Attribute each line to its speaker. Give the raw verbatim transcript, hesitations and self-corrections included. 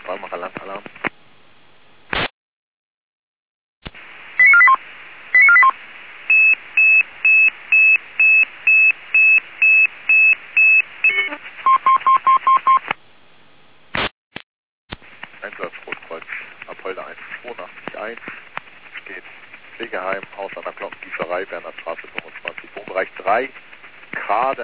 Speaker 1: Ballmacher Landalarm. Einsatz Rotkreuz, Apolda eins zwei acht eins, steht Pflegeheim, Haus an der Glockengießerei, Bernhardstraße fünfundzwanzig, Wohnbereich drei, Grade.